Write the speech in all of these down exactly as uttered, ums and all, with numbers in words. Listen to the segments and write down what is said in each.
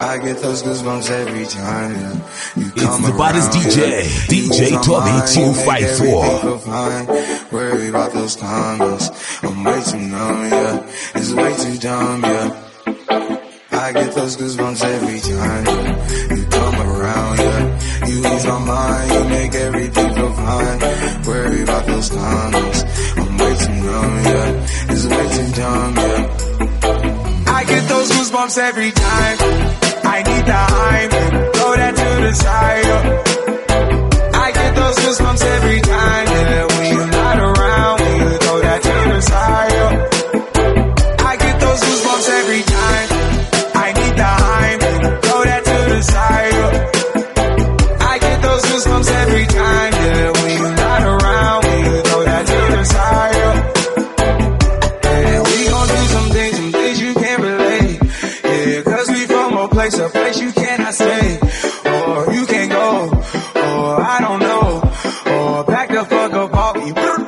I get those goosebumps every time, yeah. You It's the baddest D J, yeah. D J Tommy two five four. Worry about those condos, I'm way too numb, yeah. It's way too dumb, yeah. I get those goosebumps every time, yeah. You come around, yeah. You ease my mind, you make everything feel fine. Worry about those condos, I'm way too numb, yeah. It's way too dumb, yeah. I get those goosebumps every time. I need the hype, throw that to the side. I get those goosebumps every time, yeah. When you're not around, when you throw that to the side. I get those goosebumps every time. I need the hype, throw that to the side. I get those goosebumps every time, yeah. When you're not around, when you throw that to the side. Yeah, we gon' do some things, some things you can't relate. Yeah, cause we from a place, a place you cannot stay. Or you can't go, or I don't know. Or back the fuck up off me. When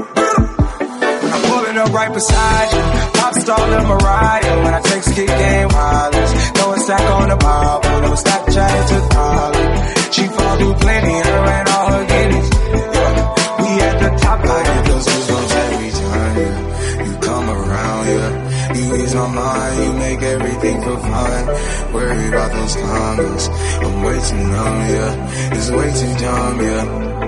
I'm pulling up right beside you, pop star Lil Mariah. When I text kick game wireless, throw a stack on the bar, pull up a Snapchat to Holly. She fall through plenty, her and all her guineas. Yeah, we at the top, I get those goosebumps every time, yeah. You come around, yeah. You ease my mind, you make everything feel fine. Worry about those condos, I'm way too numb, yeah. It's way too dumb, yeah.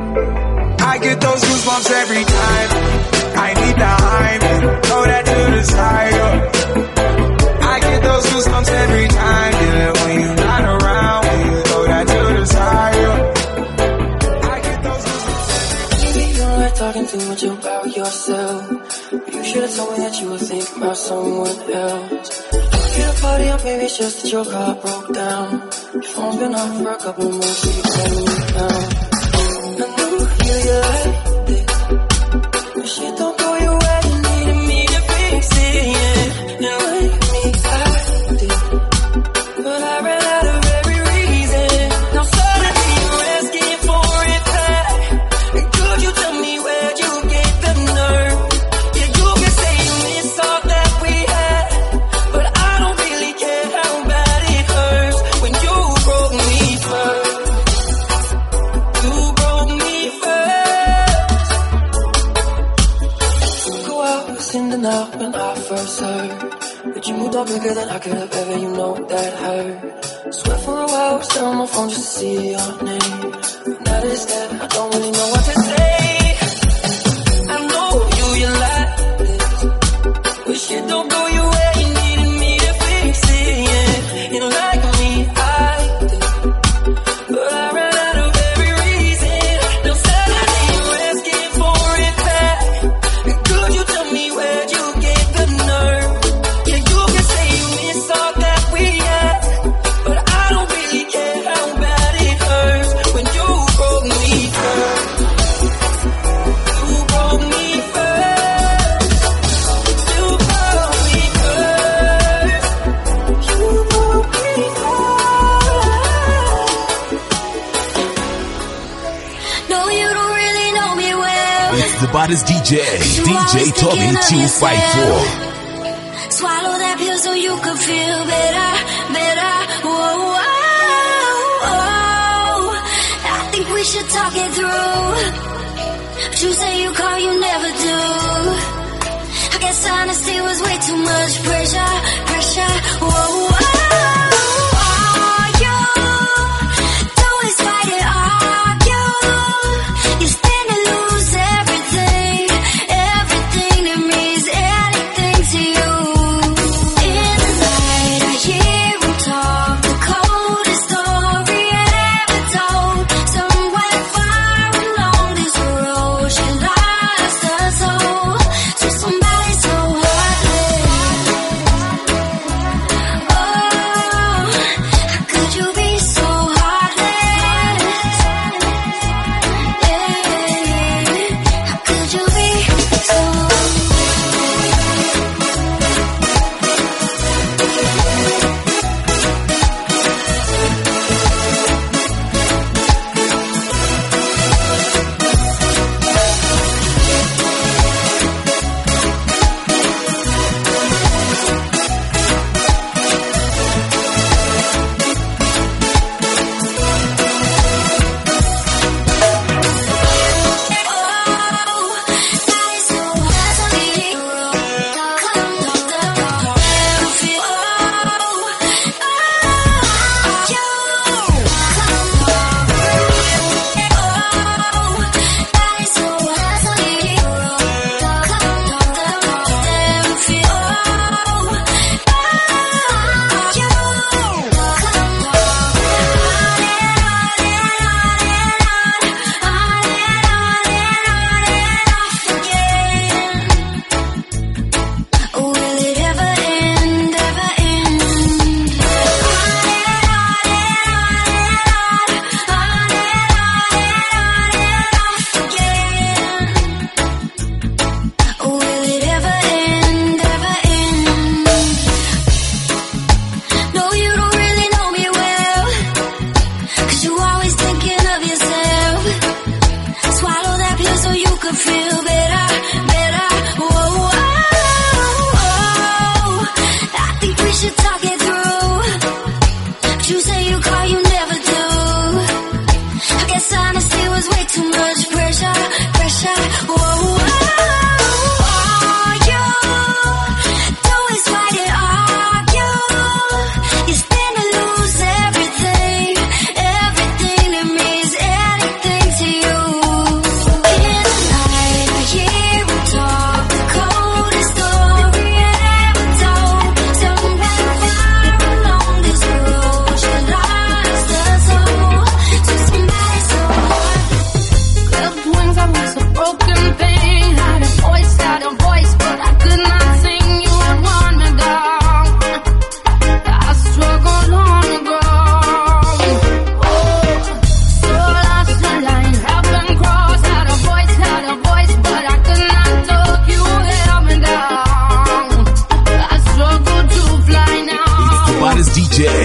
I get those goosebumps every time. I need the hype, throw that to the side. Yeah. I get those goosebumps every time, yeah. When you're not around, when you throw that to the side. Yeah. I get those goosebumps every time. Maybe you're not talking too much about yourself. You should've told me that you were thinking about someone else. Get a party up, baby, it's just that your car broke down. Your phone's been off for a couple months, so you calling me now. I knew you liked it, but shit don't go your way. You needed me to fix it, yeah. You like me, I did, but I ran out of every reason. Now suddenly you're asking for it back. And could you tell me where you get the nerve? Now when I first heard that you moved on quicker than I could have ever, you know that hurt. Swear for a while I was on my phone just to see your name. But now that it's dead, I don't really know what to say. I know you, you like this, but shit don't go your way. You needed me to fix it, yeah. You don't like me, I did, but I ran out of every reason. Now suddenly you're asking for it back. And could you tell me where the baddest D J, D J Tommy two five four. Swallow that pill so you could feel better, better. Whoa, whoa, whoa. I think we should talk it through. But you say you call, you never do. I guess honesty was way too much pressure, pressure. Whoa, whoa. Somebody so heartless. Oh.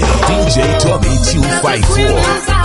D J Tommy two five four.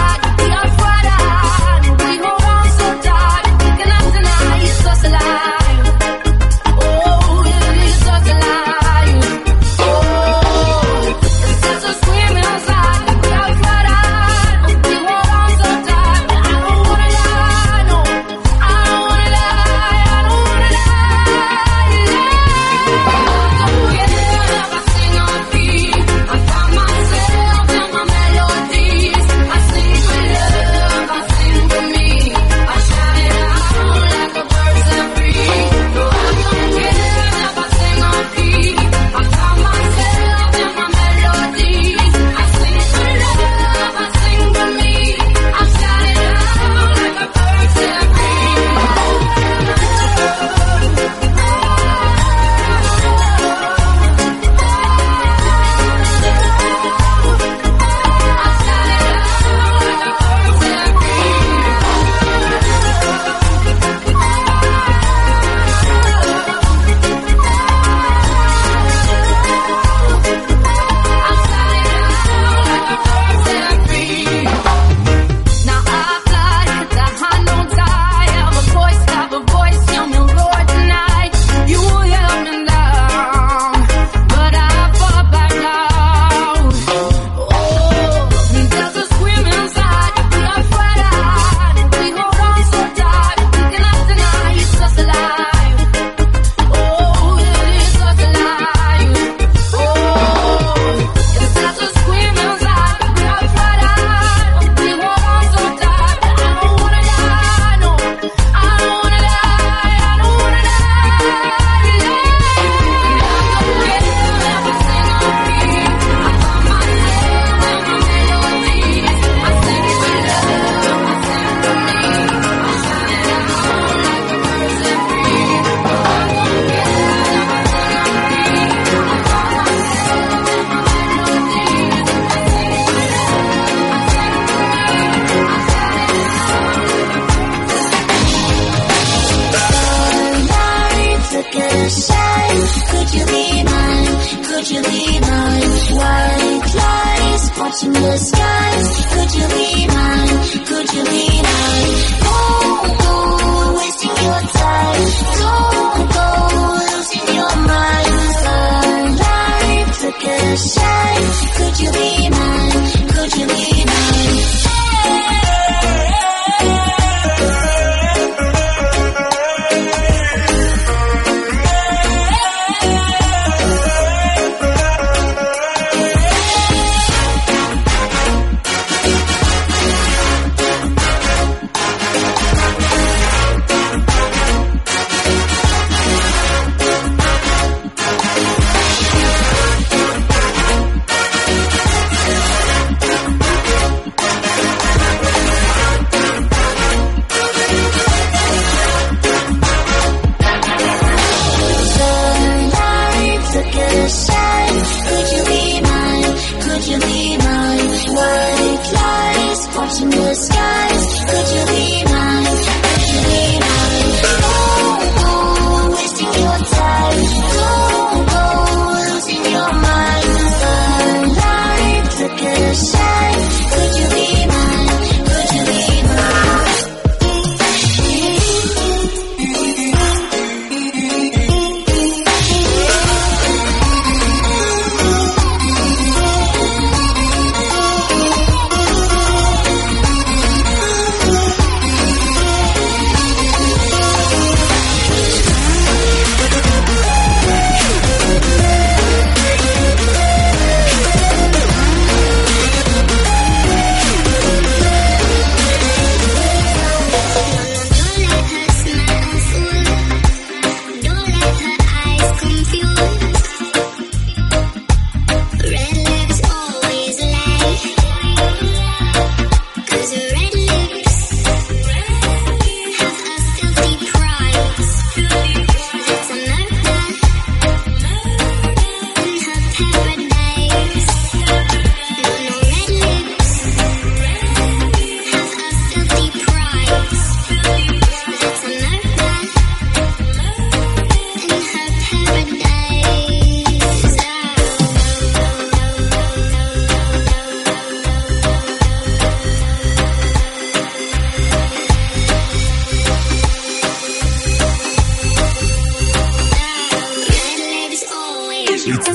Watching the skies, could you be mine? Could you be mine? Don't go wasting your time. Don't go losing your mind. Starlight, took a shine. Could you be mine? Could you be mine?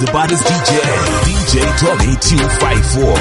the baddest D J, D J Tommy two five four.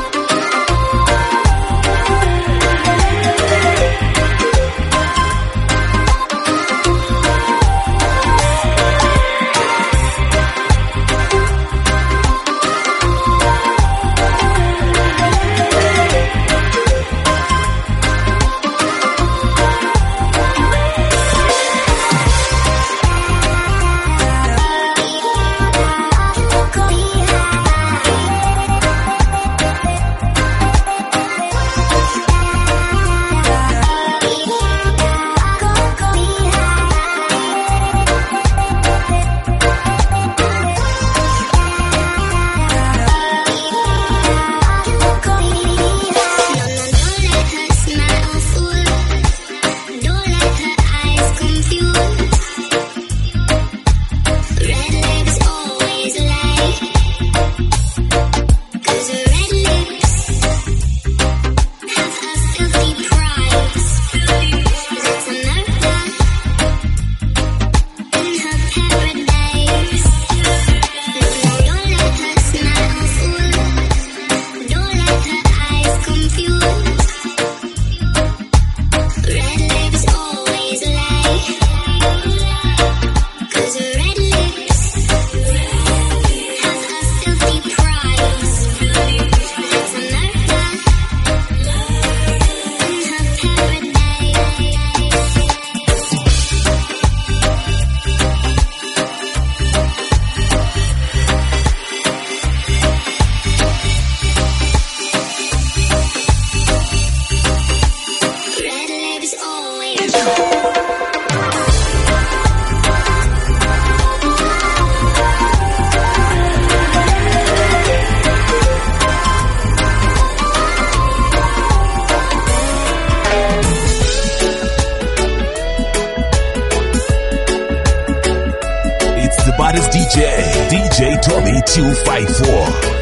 Baddest D J, D J Tommy two five four.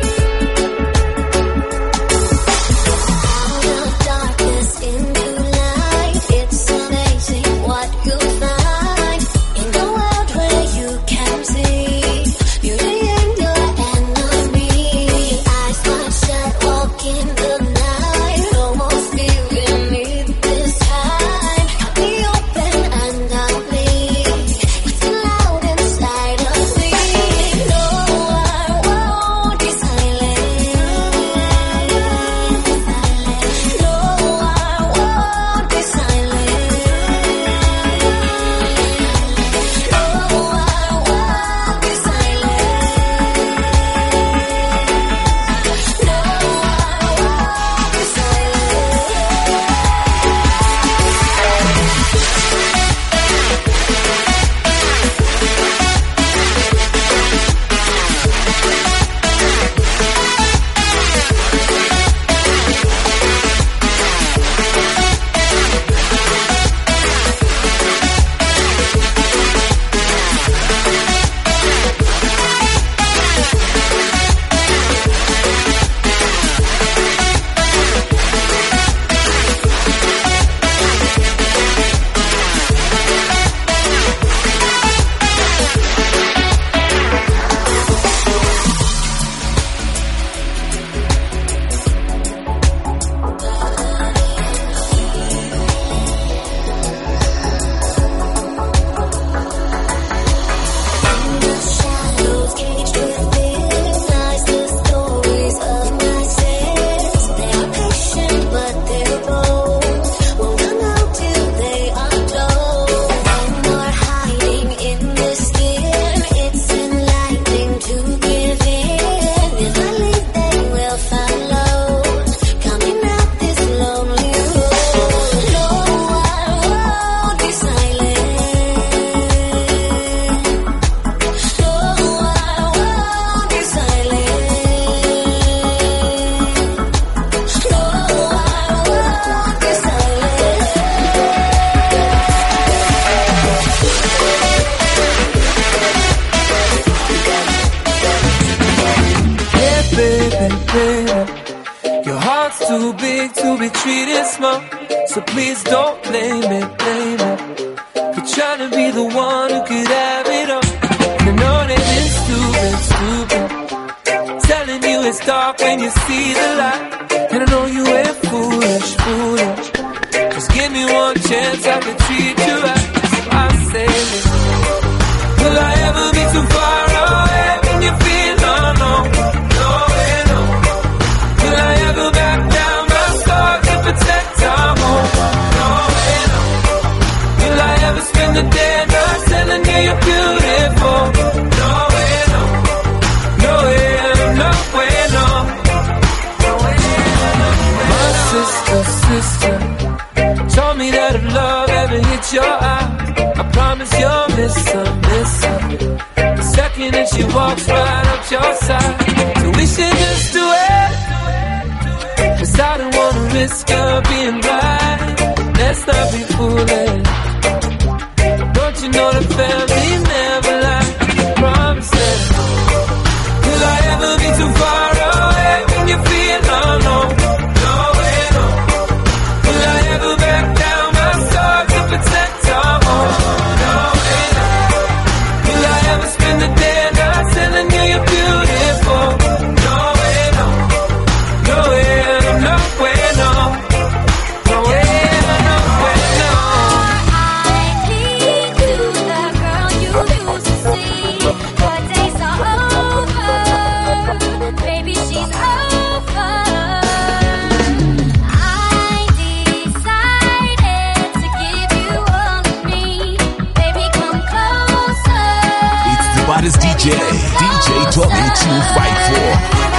Your heart's too big to be treated small, so please don't blame it, blame it for trying to be the one who could have it all. I know that it's stupid, stupid it's dark when you see the light. And I know you ain't foolish, foolish. Just give me one chance, I can treat you right. So I say, will I ever be too far away when you feel alone? No way, no. Will I ever back down my sword to protect our home? No way, no. Will I ever spend the day not telling you you're beautiful? No way, no. No way, no way, no. No way, no. My sister, sister told me that if love ever hits your eye, I promise you'll miss her, miss her. The second that she walks right up your side. So we should just do it, 'cause I don't wanna risk her being right. Let's not be foolish. Don't you know the family never lies? Promise it. Will I ever be too far away when you feel alone? No way, no. Will I ever back down my sword to protect our home? No way, no. Will I ever spend the day not telling you you're beautiful? No way, no. No way, no way, no. No way, no way, no. I need you, the girl you used to see. Her days are over, baby, she's over. I decided to give you all of me. Baby, come closer. It's the baddest D J, D J Tommy two five four.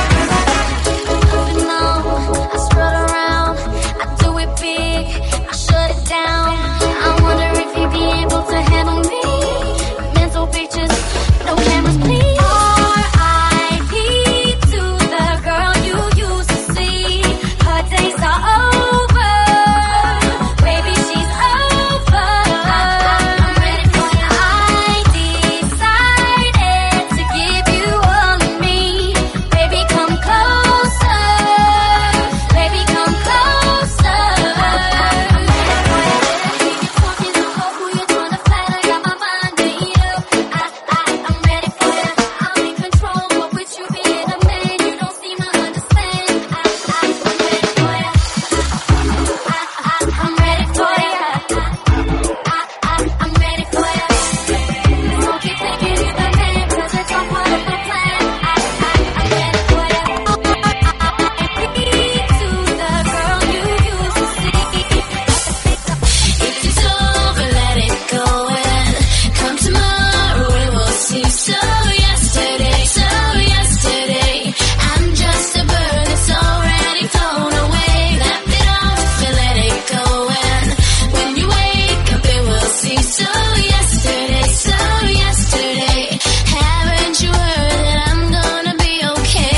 I strut around, I do it big, I shut it down. I wonder if you'd be able to handle me. Mental pictures, no cameras, please. R I P to the girl you used to see. Her days are over, baby, she's over. I'm ready for you. I decided to give you all of me. Baby, come closer. Baby, come closer. I'm ready for you. Keep you talking, don't know who you're trying to flatter. Got my mind made up. I, I, I'm ready for you. I'm in control, but with you being a man, you don't seem to understand. I, I, I'm ready for you. I, I, I'm ready for you. I, I, I'm ready for you. Don't keep thinking you're the man, 'cause it's all part of the plan. I, I, I'm ready for you. I need to the girl you used to see. If it's over, let it go and come tomorrow, we will see. So yesterday, so yesterday, I'm just a bird that's already flown away. Left it off and let it go and when you wake up, it will see. So yesterday, so yesterday, haven't you heard that I'm gonna be okay?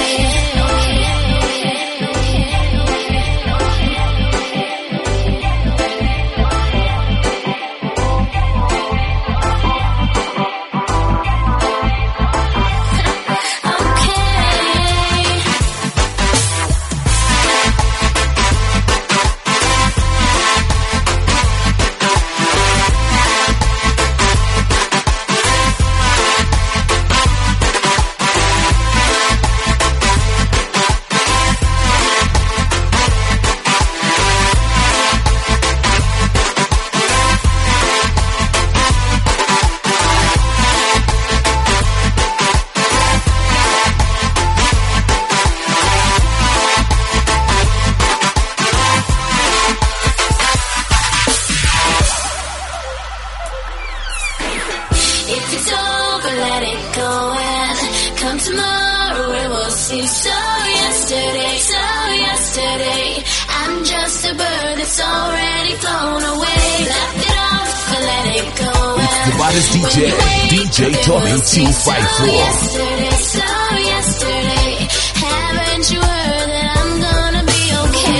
If it's over, let it go and come tomorrow, we will see. So yesterday, so yesterday, I'm just a bird that's already flown away. Left it off and let it go. It's the baddest D J, D J Tommy two five So four. yesterday, so yesterday, haven't you heard that I'm gonna be okay?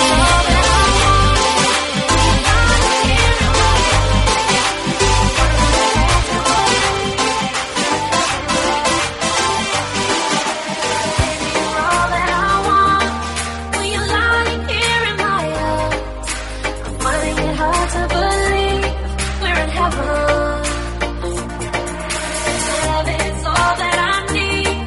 All that I want when you're lying here in my arms. I'm finding it hard to believe we're in heaven. Love is all that I need.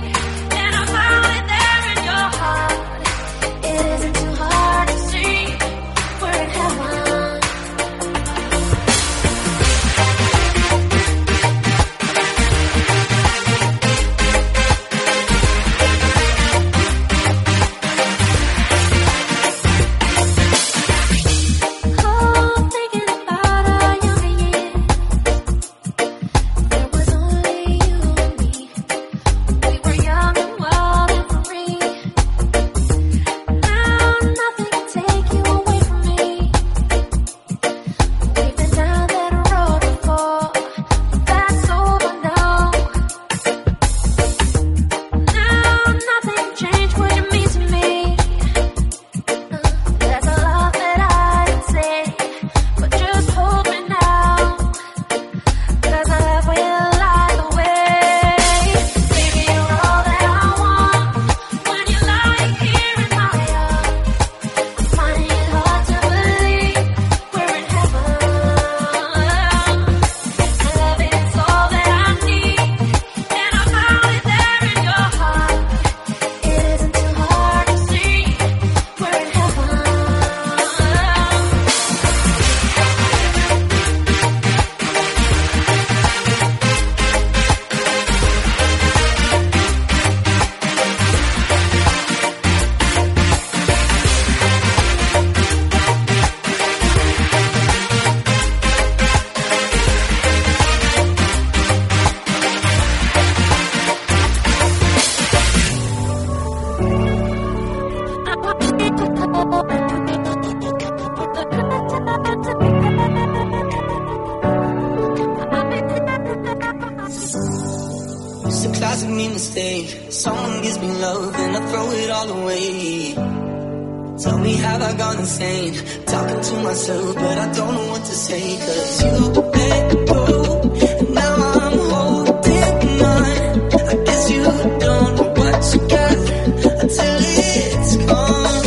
me mistake. Someone gives me love and I throw it all away. Tell me, have I gone insane? Talking to myself, but I don't know what to say. Cause you let go, and now I'm holding on. I guess you don't know what you got until it's gone.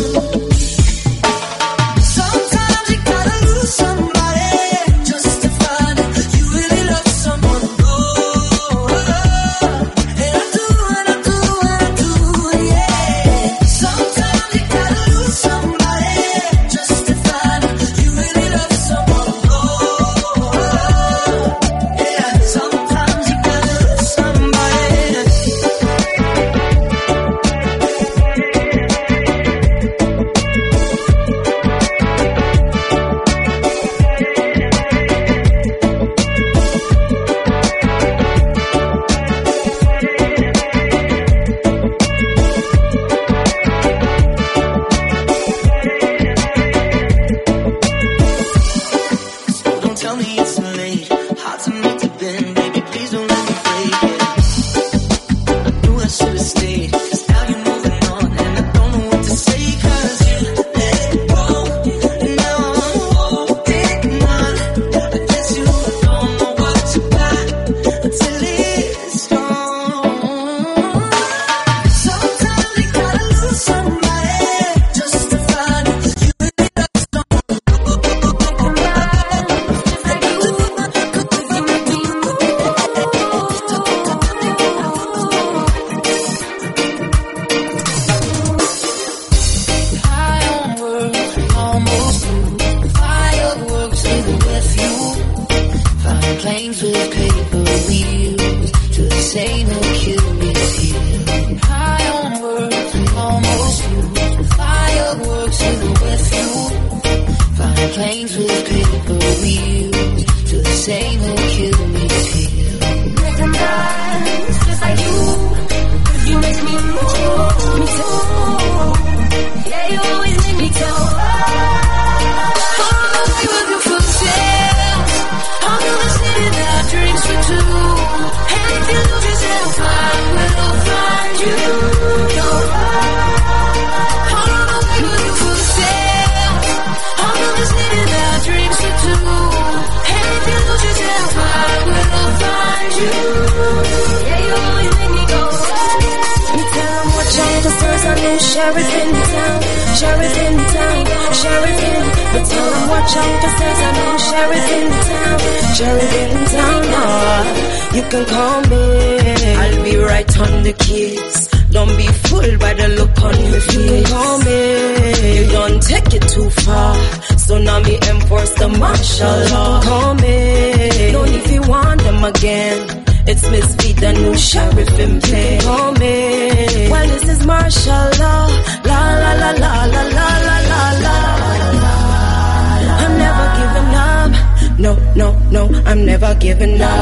Sometimes you gotta lose somebody just to find out you really love someone. Oh, and I do, and I do, and I do, yeah. Sometimes you gotta lose somebody just to find out you really love someone. Oh, yeah. Sometimes you gotta lose somebody. So don't tell me it's too late. Hard to make to bend, baby. Please don't let me break it. I knew I should have stayed. Cause now you're moving on, and I don't know what to say. Cause you let go, and now I'm holding on. I guess you don't know what you got until it's gone. Sometimes you gotta lose somebody just to find out you really love someone. High on words, almost through. Fireworks even with you. Flying planes with paper wheels to the same Achilles heel. High on words, almost through. Fireworks even with you. Flying planes with paper wheels to the same Achilles heel. Recognize, just like you, you make me move, me too. Yeah, you always make me go. Follow me with your footsteps. I'll do the city that drinks for two. And if you lose yourself, I will find you. Follow me with your footsteps. I'll do the city that drinks for two. And if you lose yourself, I will find you. Yeah, you always make me go. Me tell 'em watch out, 'cause there's a new sheriff in town, sheriff in town, sheriff in. Me tell 'em watch out, 'cause there's a new sheriff in town, sheriff in town. Oh, you can call me, I'll be right on the case. Don't be fooled by the look on your face. You can call me, you don't take it too far. So now me enforce the martial law. Call me, don't if you want them again. It's Miss V, the new sheriff in play. Call me, well this is martial law. La la la la la la la la la. I'm never giving up. No no no, I'm never giving up.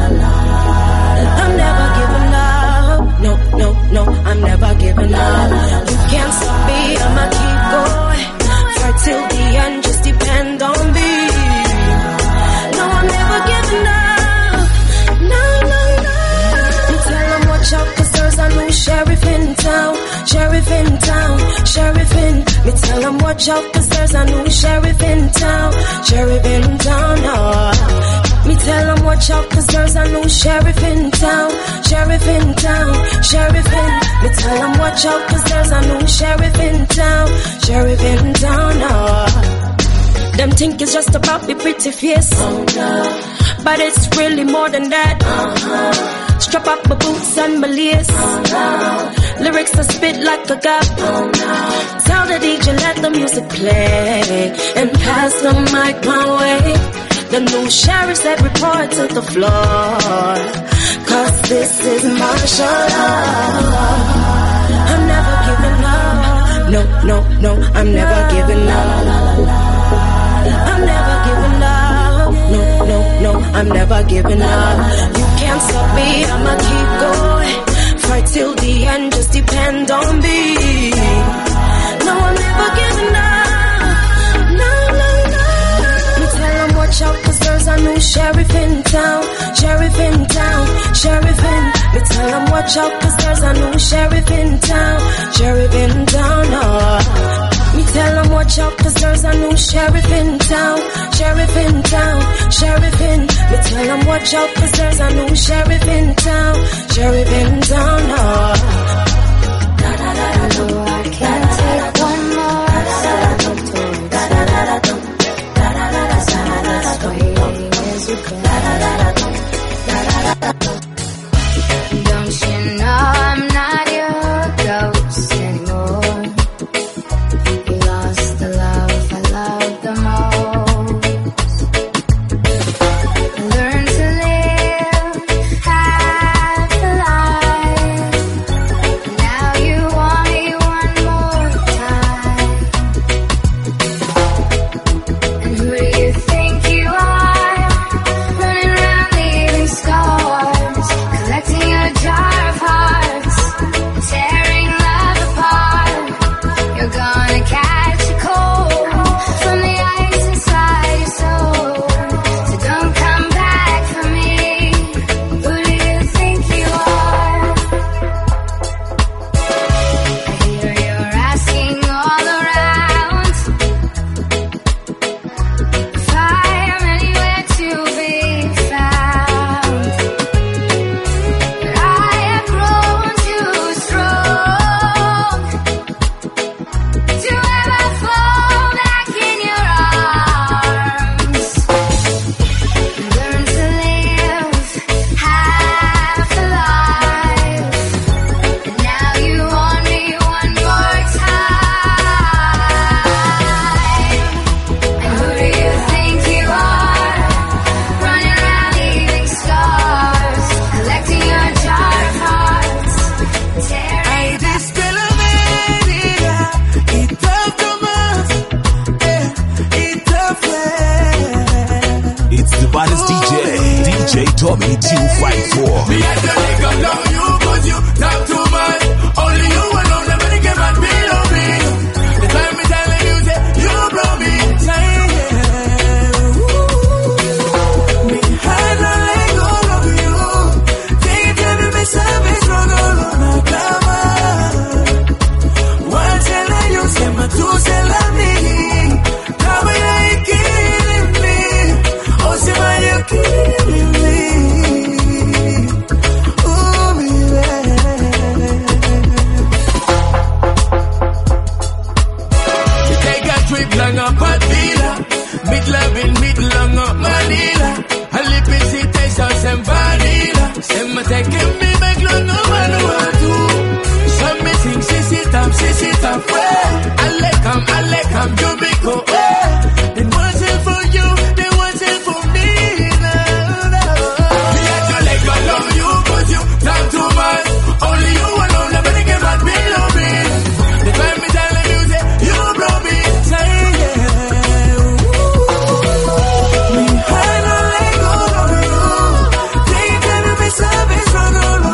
I'm never giving up. No no no, I'm never giving up. You can't stop me, I'ma keep going. Fight till the end, just depend on me. No, I'm never giving up. No, no, no. You tell 'em watch out, 'cause there's a new sheriff in town, sheriff in town, sheriff in. Me tell 'em watch out, 'cause there's a new sheriff in town, sheriff in town. Oh. Me tell 'em watch out, 'cause there's a new sheriff in town, sheriff in town, sheriff in. Me tell 'em watch out, 'cause there's a new sheriff in town, sheriff in town. Oh. Them think it's just about the pretty face, oh, no. But it's really more than that. Uh-huh. Strap up my boots and my lace. Oh, no. Lyrics that spit like a gap. Oh, no. Tell the D J let the music play and pass the mic my way. The new sheriff said report to the floor, 'cause this is martial law. I'm never giving up. No, no, no, I'm never giving up. I'm never giving up. No, no, no, I'm never giving up. You can't stop me, I'ma keep going. Fight till the end, just depend on me. No, I'm never giving up. No, no, no. Me tell 'em watch out, 'cause there's a new sheriff in town, sheriff in town, sheriff in. Me tell them watch out, cause there's a new sheriff in town. Sheriff in town, oh. Me tell them watch out, cause there's a new sheriff in town. Sheriff in town, sheriff in. Me tell them watch out, cause there's a new sheriff in town. Sheriff in town, oh. No, I can't take one more step. That's the way as you go. Don't you know I'm not your ghost anymore? You lost the love I loved the most. Learn to live half a life. Now you want me one more time. And who do you think you are? Running around leaving scars, collecting a jar of hearts, tearing love apart. You're gonna catch a cold from the ice inside your soul. So don't come back for me. Who do you think you are? I hear you're asking all around if I am anywhere to be found. But I have grown too strong to ever fall back in your arms. Learn to live half a life. And now you want me one more time. And who do you think you are? Running around leaving scars, collecting your jar of hearts, tearing. Ay, despeladera, y tanto más, eh, y tan fuerte. It's the baddest D J, D J Tommy two five four. Me and the nigga love you, cause you talk too much. Only you alone, nobody can man below me. The time me telling you, say, you blow me. Yeah. Ooh. Me hide no let go of you. Take it, baby, me sabes, no, no, no, no, cama. Once I let you say, my two say, love me. Come here, you killing me. Oh, say, my, you killing me. Ooh, baby. You take a trip long up at Villa, mid loving, mid long up Manila. A lip in see taste of some vanilla. Say me taking me back long no man want to. Some me think she sit up, she sit up. I like come, I like come, you be go. They want it for you, they want it for me. No, no. Me have to let go love you, cause you talk too much. Only you alone, nobody can man below me. The time me telling you, say, you blow me. Say, yeah. Ooh. Me hide no let go of you. Take it, baby, me sabes, no, no,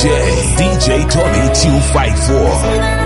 D J Tommy two five four.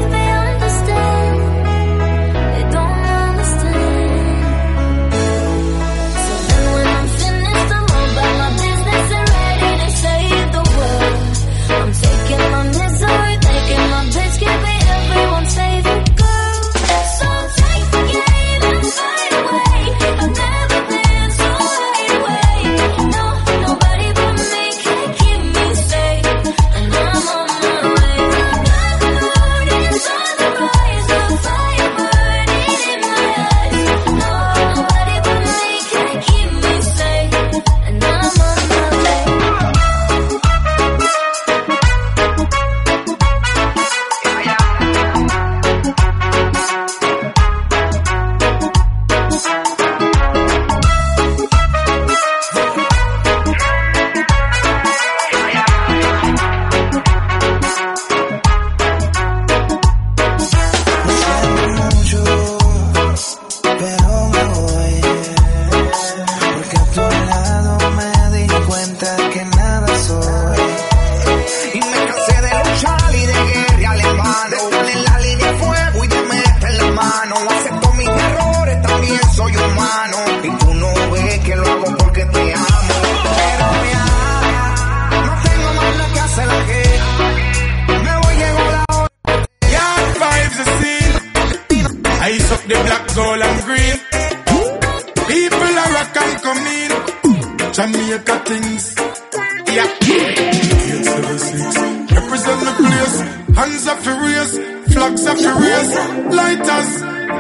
Jamaica things, yeah. eight seven six, represent the place. Hands up for race, flags up for race, lighters.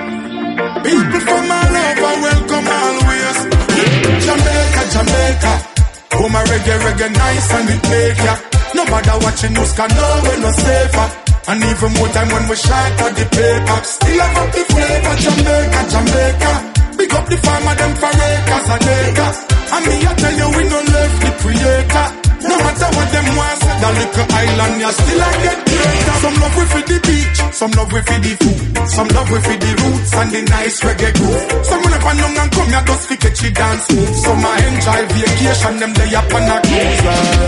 People from all over, welcome always. Jamaica, Jamaica, oh my reggae, reggae nice and it make ya. No matter watching news, can know we're no safer. And even more time when we shot at the paper. Still have up the flavor, Jamaica, Jamaica. Big up the farmer, them for acres and acres. And me I tell you we no left the creator. No matter what them want, that little island you still I get greater. Some love we for the beach, some love we for the food, some love we for the roots and the nice reggae groove. Some when up and down and come here just fi catch you dance move. Some I enjoy vacation, them lay up on a cruise.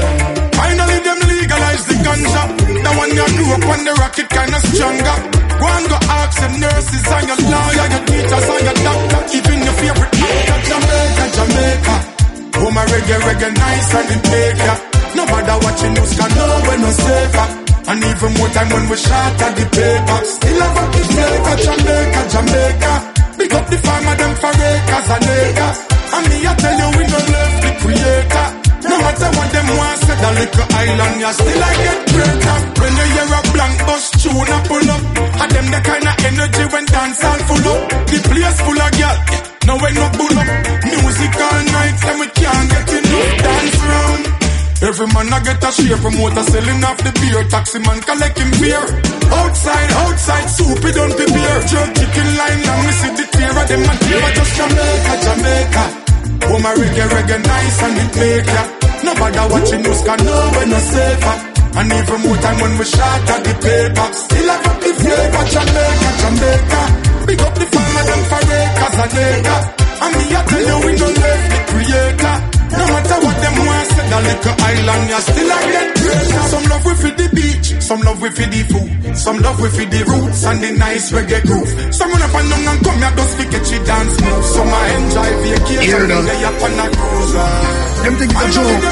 Finally them legalize the ganja. Now when you grew up on the rocket kinda stronger. Go and go ask them nurses and your lawyer, your teachers and your doctor, even your favorite actor. Jamaica, Jamaica. Oh my reggae, reggae nice and it make ya. No matter watching news can know we're no safer. And even more time when we shot at the paper. Still have up the flavor, Jamaica, Jamaica. Big up the farmer, them for acres and acres. And me I tell you we no left the creator. No matter what them want, say that little island, you still I get greater. When you hear a blank bus tune up pull up, and them the kind of energy when dance all full up. The place full of girl, no way no bull up. Music all night, then we can't get enough dance round. Every man I get a share, promoter selling off the beer, taxi man collecting beer. Outside, outside, soup it don't prepare. Jerk chicken line, and we see the tear of them and tear. Just Jamaica, Jamaica. Oh my reggae, reggae nice and it make ya. No bother watching news can know we're no safer. And even more time when we shot at the paper. Still have up the flavor, Jamaica, Jamaica. Big up the farmer, them for acres and acres. And me I tell you we no left the creator. No matter what them want, say that little island, you still a get greater. Some love we for the beach, some love we for the food, some love we for the roots and the nice reggae groove. Some run up and down and come here just to get you dance move. Some I enjoy vacation when they up on a cruise. Them think it's a joke.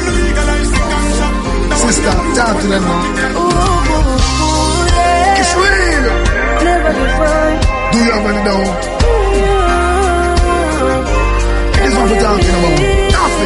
Sister, talk to them now. It's real. Do you have any doubt? It is what we're talking about.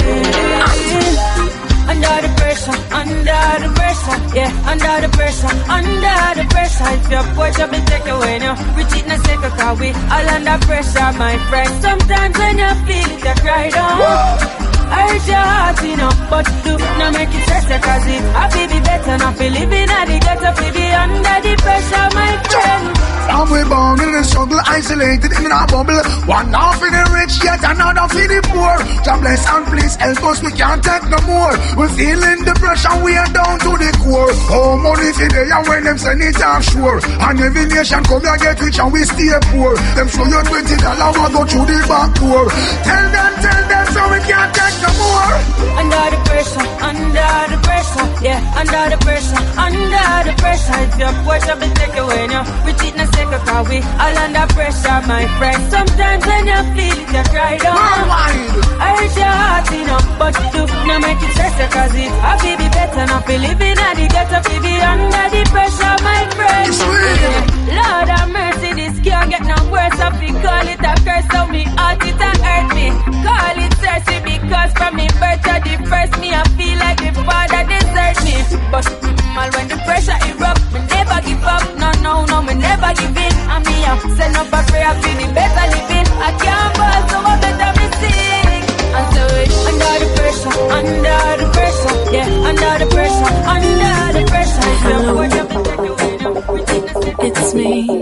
Under the pressure, under the pressure, yeah, under the pressure, under the pressure. If your push up, it take away now. Reach it in a second, cause we all under pressure, my friend. Sometimes when you feel it, you cry down. Hurt your heart, you know, but do not make it stress, cause it happy be better, not be living at the ghetto, be under the pressure, my friend. From we born in the struggle, isolated in our bubble. One half in the rich, yet another for the poor. God bless and please help us, we can't take no more. We're feeling the pressure, we are down to the core. Oh, money for the and when them send it offshore. And every nation come here get rich and we stay poor. Them show you twenty dollars, we go through the back door. Tell them, tell them, so we can't take no more. Under the pressure, under the pressure, yeah, under the pressure, under the pressure. If your push up and take away now, we cheat and take a car, we all under pressure, my friend. Sometimes when you feel it, you cry down. I hurt your heart, you know, but you do not make it stress, cause it I feel be better, not be living at the ghetto, feel be under the pressure, my friend. Yeah. Lord have mercy, this can't get no worse. I feel call it a curse, so me heart it and hurt me. Call it thirsty because from me birth to the first me, I feel like the father desert me. But mm, when the pressure erupt, me never give up. No, no, no, me never give in. And me up, send up a prayer for the better living. I can't fall, so I better be sing. And so it's under the pressure, under the pressure, yeah, under the pressure, under the pressure. Hello, it's me.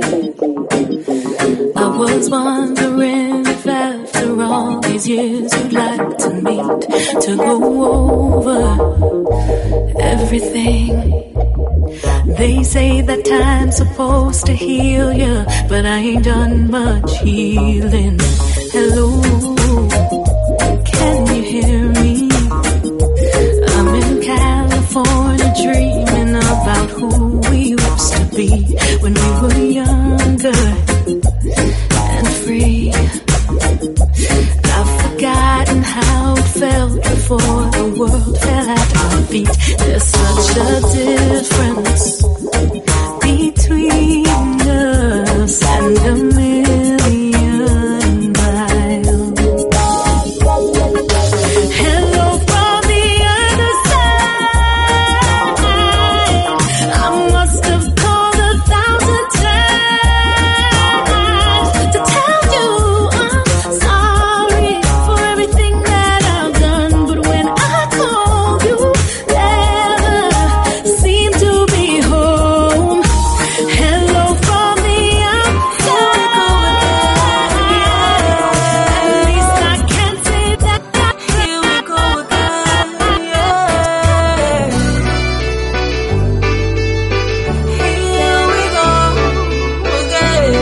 I was wondering if after all these years you'd like to meet to go over everything. They say that time's supposed to heal you, but I ain't done much healing. Hello, can you hear me? I'm in California dreaming about who we used to be when we were younger and free. I've forgotten how it felt before the world fell at our feet. There's such a difference between us and a million miles. Hello from the other side. I must have called a thousand times to tell you I'm sorry for everything that I've done. But when I call, you never seem to be home. Hello from the outside. At least I can say that. Here we go again. Here we go again.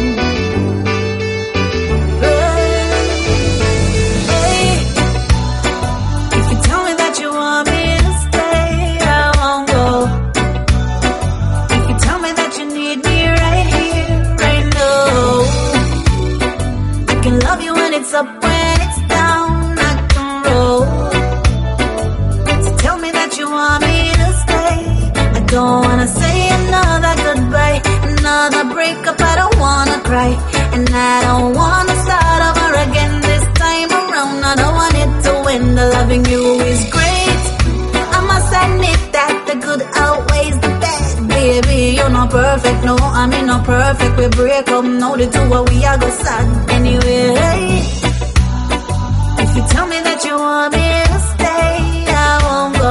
Hey, if you tell me that you want me to stay, I won't go. If you tell me that you need me right here, right now, I can love you when it's up, when it's down, I can roll. So tell me that you want me to stay. I don't wanna say another goodbye, another breakup, I don't wanna cry. And I don't wanna start over again this time around. I don't want it to end, the loving you is great. I must admit that the good outweighs the bad. Baby, you're not perfect, no, I mean not perfect. We break up, no, the two of we are go sad. Anyway, if you tell me that you want me to stay, I won't go.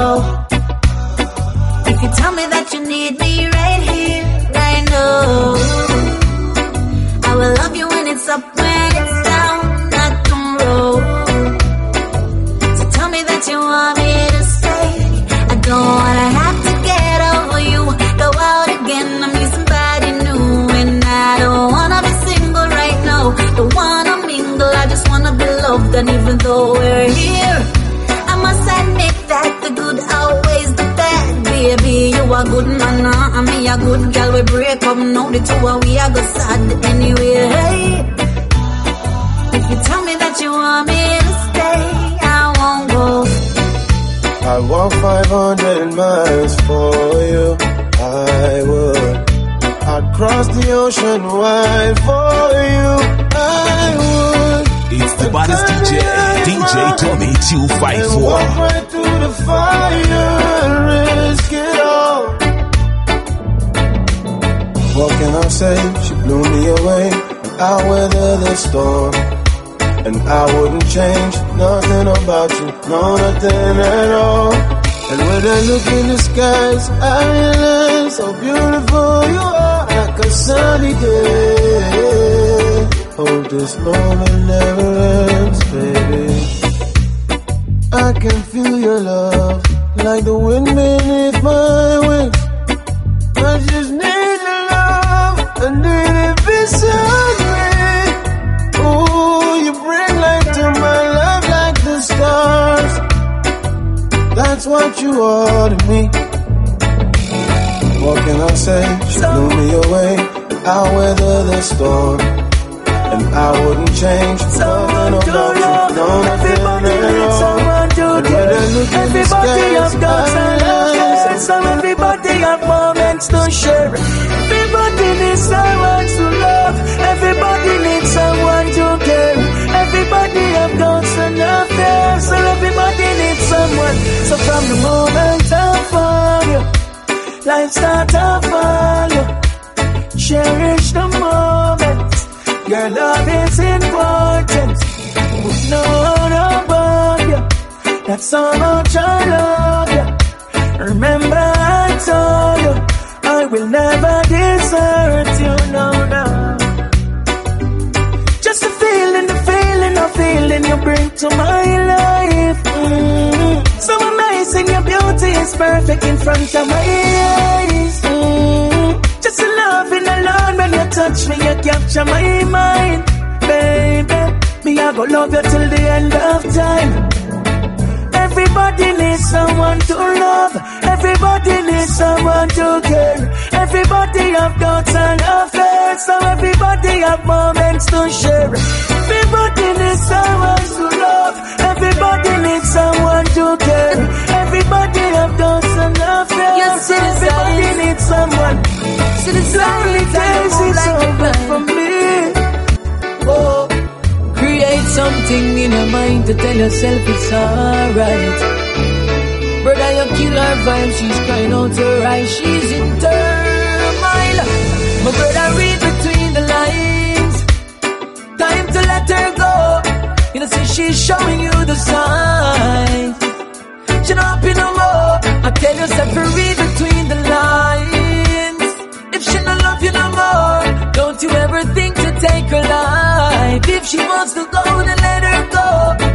If you tell me that you need me right here, right now, I will love you when it's up, when it's down, I can roll. So tell me that you want me to stay. I don't wanna have to get over you, go out again, I meet somebody new. And I don't wanna be single right now, don't wanna mingle, I just wanna be loved. And even though we're here, I must admit that the good outweighs the bad. Baby, you a good man, uh, and me a good girl. We break up, now the two of we are go sad. Anyway, if you tell me that you want me to stay, I won't go. I walk five hundred miles for you, I would. I'd cross the ocean wide for you, I would. It's the baddest D J, D J Tommy two five four. Walk right through the fire and risk it all. What can I say? She blew me away, and I weathered the storm. And I wouldn't change nothing about you, no, nothing at all. And when I look in the skies, I realize how beautiful you are. I could sunny day. Hope this moment never ends, baby. I can feel your love like the wind beneath my wings. I just need your love, I need it beside me. Ooh, you bring light to my life like the stars. That's what you are to me. What can I say? She blew me away. I'll weather the storm, and I wouldn't change nothing about you. No, nothing at all. Everybody have doubts and loves, so everybody have moments to share. Everybody needs someone to love. Everybody needs someone to care. Everybody have doubts and affairs, so everybody needs someone. So from the moment I found you, life start to follow. Cherish the moment. Your love is important. No one above you. That's how much I love you. Remember I told you I will never desert you, no, no. Just a feeling, the feeling, the feeling you bring to my life. Mm-hmm. So amazing, your beauty is perfect in front of my eyes. Mm-hmm. Just a loving alone when you touch me, you capture my mind. Baby, me I go love you till the end of time. Everybody needs someone to love. Everybody needs someone to care. Everybody have doubts and affairs, so everybody have moments to share. Everybody needs someone to love. Everybody needs someone to care. Everybody have doubts and affairs, yes, everybody needs someone. So the lonely days is over for me. Oh. Create something in your mind to tell yourself it's alright. Brother, you kill her vibe, she's crying out her eyes, she's in turmoil. My brother, read between the lines. Time to let her go. You know, see, she's showing you the sign. She not be no more. I tell yourself to read between the lines. If she don't love you no more, don't you ever think to take her life. If she wants to go, then let her go.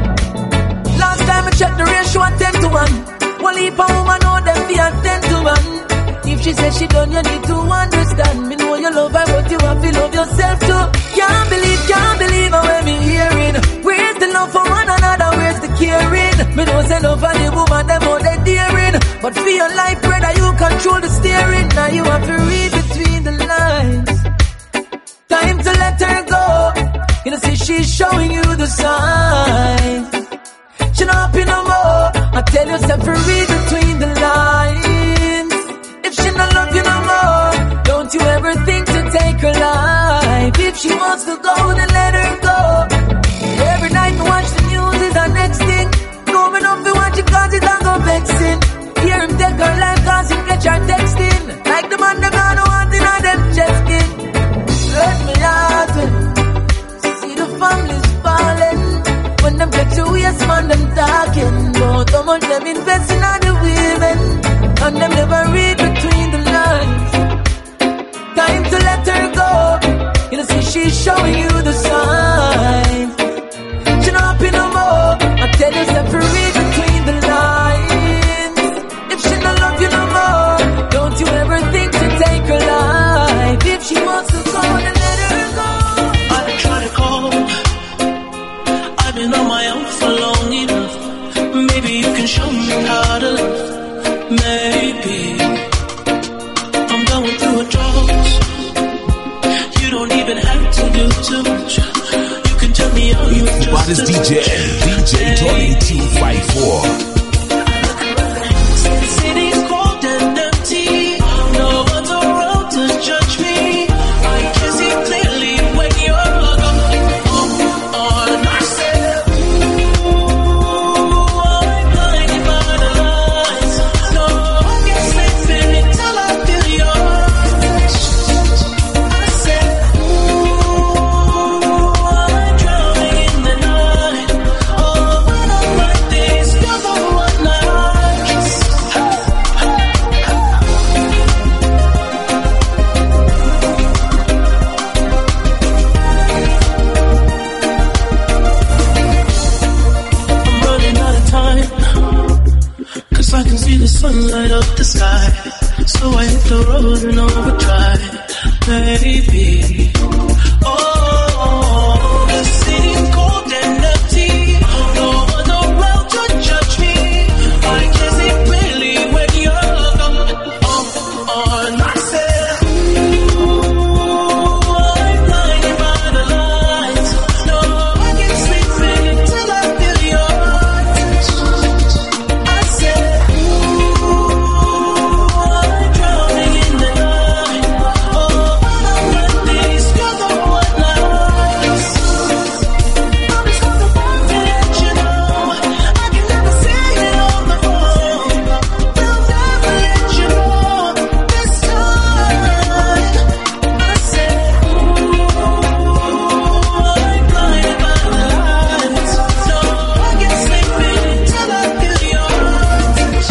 Last time I checked the ratio at ten to one. One heap of woman know them be at ten to one. If she says she done, you need to understand. Me know you love her, but you have to love yourself too. Can't believe, can't believe how I'm hearing. Where's the love for one another? Where's the caring? Me know say love for the woman, them all they daring. But for your life, brother, you control the steering. Now you have to read between the lines. Time to let her go. You know, see, she's showing you the sign. She not be no more. I tell yourself to read between the lines. If she not love you no more, don't you ever think to take her life. If she wants to go, then let her go. Every night we watch the news is our next thing. Coming up we watch it cause it's not go vexing. Hear him take her life cause he catch her texting. Like the man them not wanting on them chest skin. Let me out with. See the families falling. When them get to yes man them talking. But how much them investing on the women. And them never read between the lines. Time to let her go. You know see she's showing you the sign. She not be no more. I tell yourself to read between the lines. If she not love you no more, don't you ever think to take her life. If she wants to go, then let her go. I've been trying to call. I've been on my own for long enough. Maybe you can show me how to love. Maybe I'm going through a drought. You don't even have to do too much. You can tell me all you It's the baddest D J, D J Tony two five four. City's cold and empty. No one's around to judge me. I can see clearly when you're gone on myself. Ooh, I'm blinded by the lights. No one can sleep in it till I feel your touch. I said, ooh, I'm drowning in the night. Oh, when I'm like this, you're the hit the road in overdrive, baby. Oh, the city's cold and empty. No one around to judge me. I can't see clearly when you're on my set. Ooh, I'm blinded by the lights. No, I can't sleep till I feel your touch. I said, ooh, I'm drowning in the night. Oh, I'm at these, you're the one lies. I'm just gonna find to let you know. I can never say it on the phone. They'll never let you know this time. I said, ooh, I'm blinded by the lights. No, I can't sleep till I feel your touch.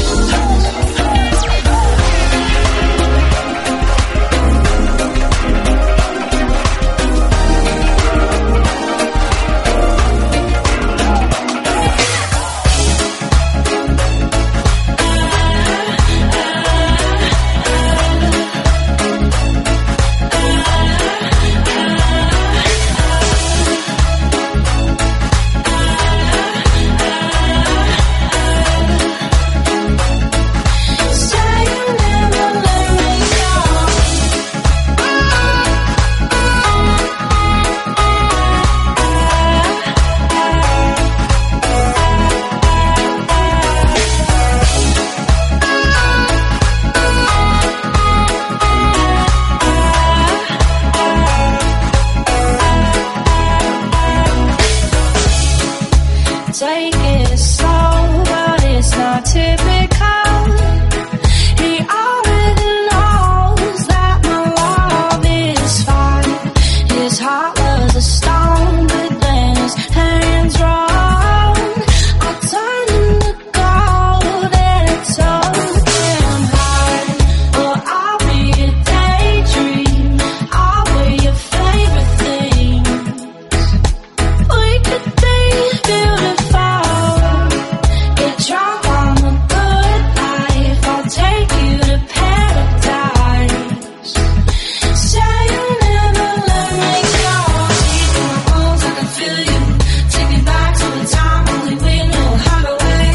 Take it slow, but it's not typical. He already knows that my love is fine. His heart was a stone, but then his hands rolled. I turned into gold and it's so damn hard. Oh, I'll be a daydream. I'll wear your favorite things. We could be beautiful. Get drunk on the good life. I'll take you to paradise. Say you'll never let me go. Deep in my bones, I can feel you. Take me back to a time only we knew how to wait.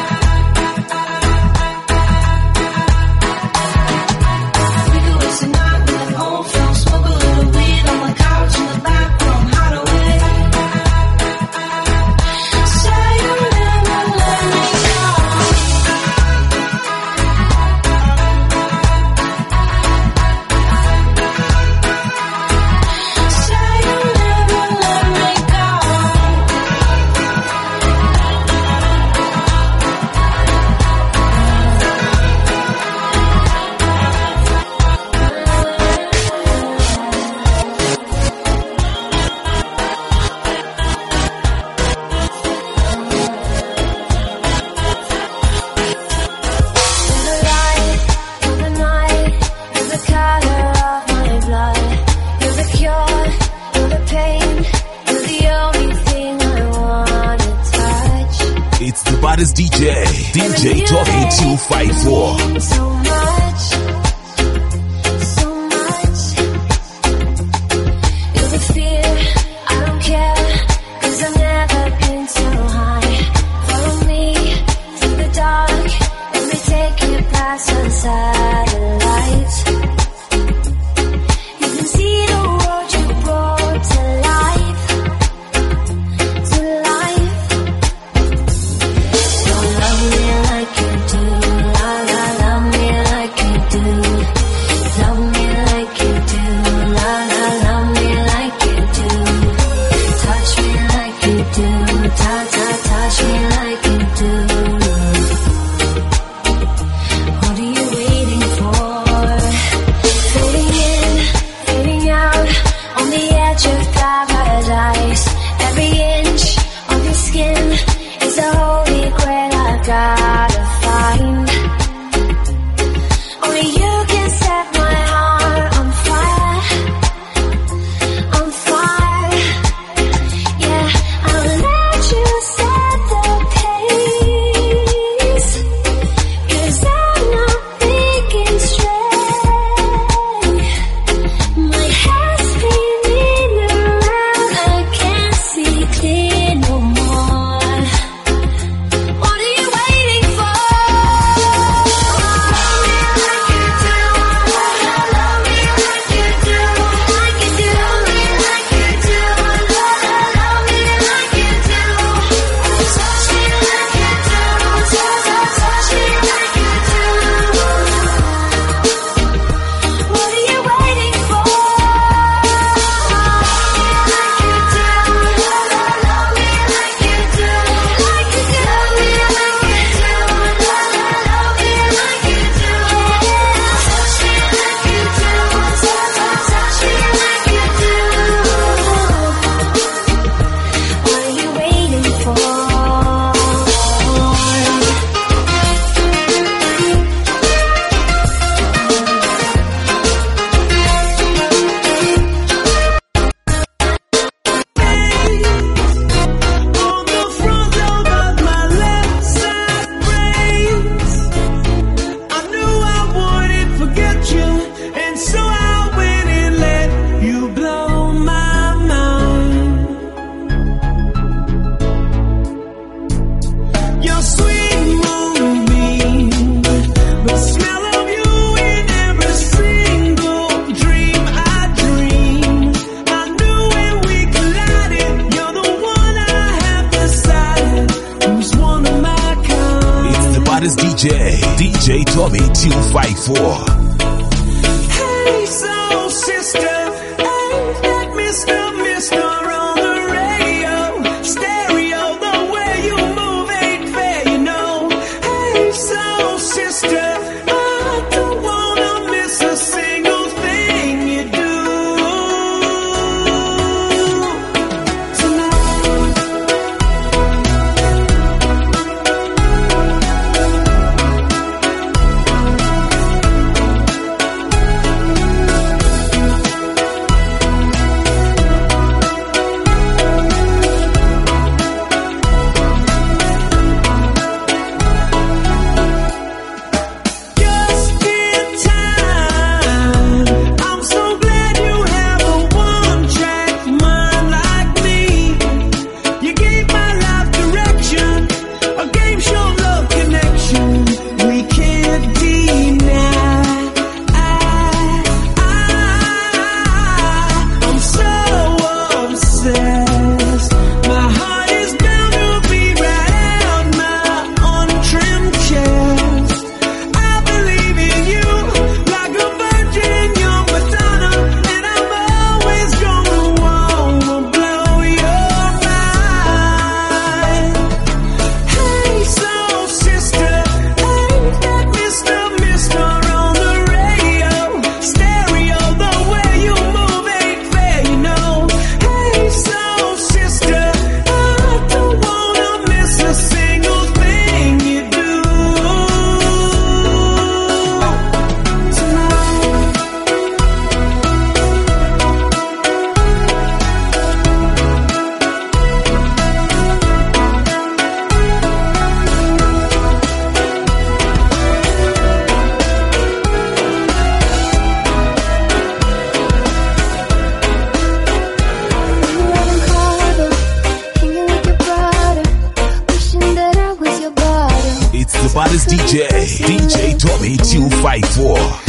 We could waste a night with an old film. Smoke a little weed on the couch in the back room. How to wait. Say you'll never let me go. Say you'll never let me go. You're the light, you're the night, you're the color of my blood. You're the cure, you're the pain, you're the only thing I wanna touch. It's the baddest D J, D J Tommy two five four. So much, so much. You're the fear, I don't care, 'cause I've never been so high. Follow me through the dark, let me take you past the satellites. You can see the world you brought to life, to life. Don't love me like you do, la la, love me like Tommy two five four. Hey, soul sister, ain't that Mister Mister on the radio? Stereo, the way you move ain't fair, you know. Hey, soul sister, I don't wanna miss a single thing you do tonight. Just in time. I'm so glad you have a one-track mind like me. You gave my life direction, a game show love connection. We can't deny. I, I, I'm so obsessed. My heart is bound to be right out my untrimmed chest. I believe in you like a virgin young Madonna, and I'm always gonna wanna blow your mind. Hey, soul sister, ain't that Mister Mister on the radio? Stereo, the way you move ain't fair, you know. Hey, soul sister, I don't wanna miss a single thing you do tonight. Running harder, hanging with your brother, wishing that I was your bottom. It's the baddest D J, D J Tommy two five four.